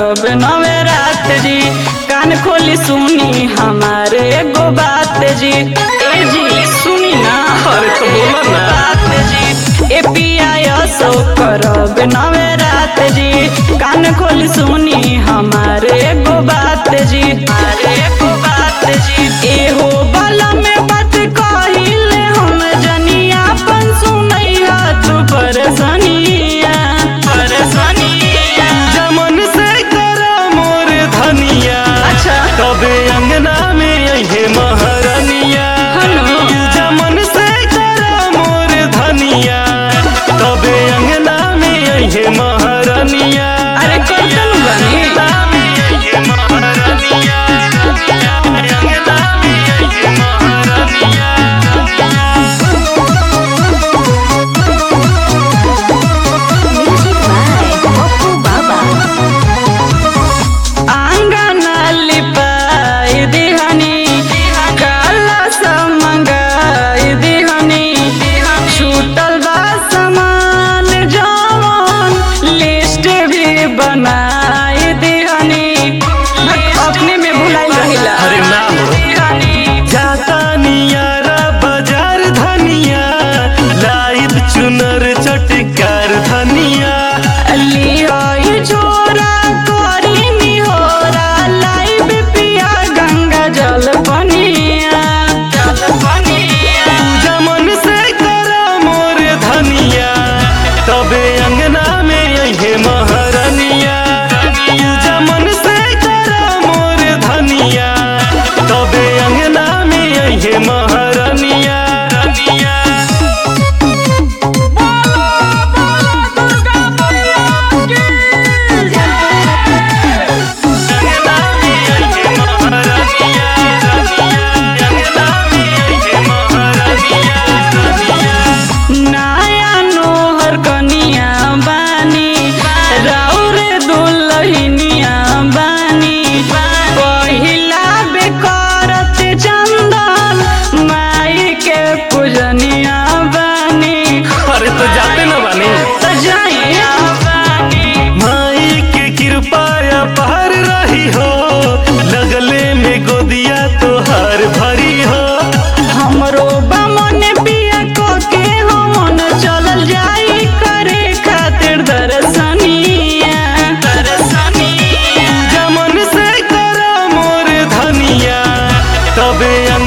करब नवरात जी। कान खोली सुनी हमारे एगो बात जी। ए जी सुनी ना, अरे तो बोला ना। बात जी ए पिया सो करब नवरात जी। कान खोली सुनी हमारे एगो बात जी, हमारे एगो बात जी। एहो बाला में बात कहिले हम जनिया पन सुनैया तू परेशानिया परेशानिया। जमन से करा मोर धनिया, अच्छा तबे अंगना में अहे महारानिया। जमन से करा मोर धनिया, तबे अंगना में अहे महारानिया। अरे करतन बनी अंगना में अहे महारानिया, अंगना में अहे महारानिया। आंगना लिपाई दिहनी, काला सा मंगाई दिहनी। छूटल बा सामान जवन लिस्ट भी बनाई दिहनी। अपने में भुलाई रहिला। अरे ना हो। जाता नियारा बाजार धनिया, लाइव चुनर चटकार धनिया। लिहाई जोरा करी निहोरा, लाइव पिया गंगा जल पनिया जल पनिया। जमन से करा मोर धनिया, तबे अंगना में अहे महारानिया। जमन से करा मोर धनिया, तबे अंगना में अहे महारानिया। नया नोहर कनिया बानी, राउर दुल्हनिया बानी। पहिला बेकरत चंदन माई के पूजनिया बानी। अरे तो जाते न बानी। तो जाइया बानी। माई के कृपा अपार रही हो, लगले में गोदिया तोहार भरी हो। हमरो बमन पिया को के हमन चलल जाई करे खातिर दर्शनिया दर्शनिया। जमन से करा मोर धनिया, तबे